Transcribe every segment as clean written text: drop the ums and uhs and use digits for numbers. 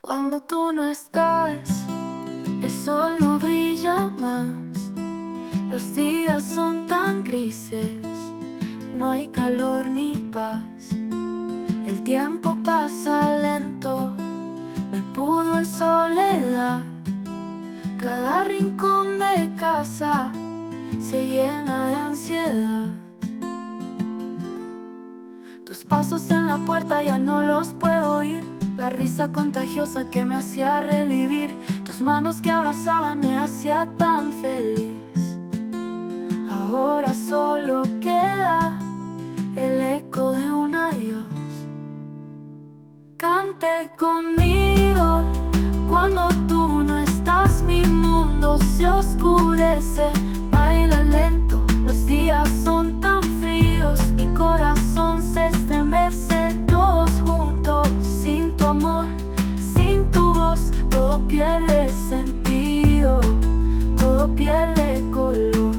Cuando tú no estás, el sol no brilla más. Los días son tan grises, no hay calor ni paz. El tiempo pasa lento, me pudo en soledad. Cada rincón de casa se llena de ansiedad. Tus pasos en la puerta ya no los puedo oír. La risa contagiosa que me hacía revivir, tus manos que abrazaban me hacía tan feliz. Ahora solo queda el eco de un adiós. Cante conmigo, cuando tú no estás mi mundo se oscurece. Baila lento, los días son tan fríos, mi corazón se estremece. Todos juntos, sin tu amor, sin tu voz, todo pierde sentido, todo pierde color.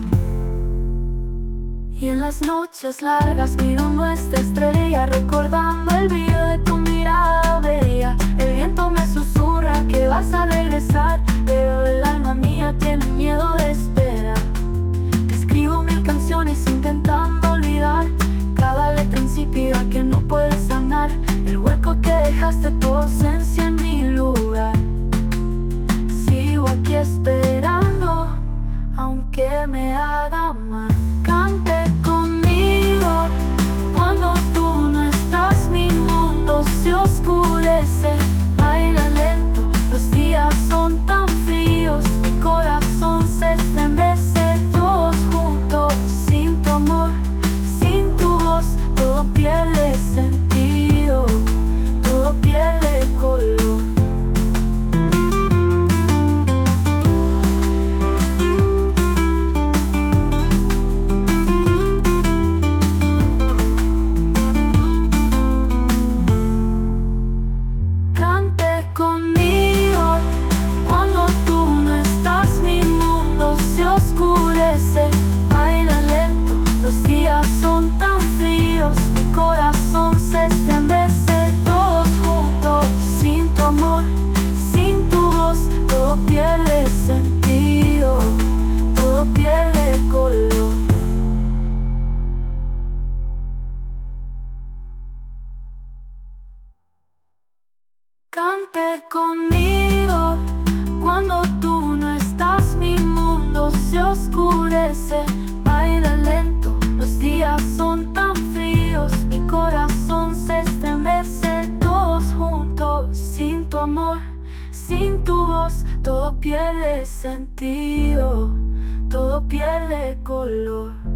Y en las noches largas miro nuestra estrella, recordando el brillo de tu mirada bella. El viento me susurra que vas a regresar, pero el alma mía tiene miedo de esperar. Escribo mil canciones intentando olvidar cada letra insípida que no puedes sanar. El hueco que dejaste tu ausencia en mi lugar. Sigo aquí esperando, aunque me haga mal. Cante conmigo, cuando tú no estás mi mundo se oscurece. Baila lento, los días son tan fríos, mi corazón se estremece. Todos juntos, sin tu amor, sin tu voz, todo pierde sentido, todo pierde color. Cante conmigo, cuando tú no estás mi mundo se oscurece. Baila lento, los días son tan fríos, mi corazón se estremece. Todos juntos, sin tu amor, sin tu voz, todo pierde sentido, todo pierde color. Cante conmigo, cuando tú no estás mi mundo se oscurece. Baila lento, los días son tan fríos, mi corazón se estremece. Todos juntos, sin tu amor, sin tu voz, todo pierde sentido, todo pierde color.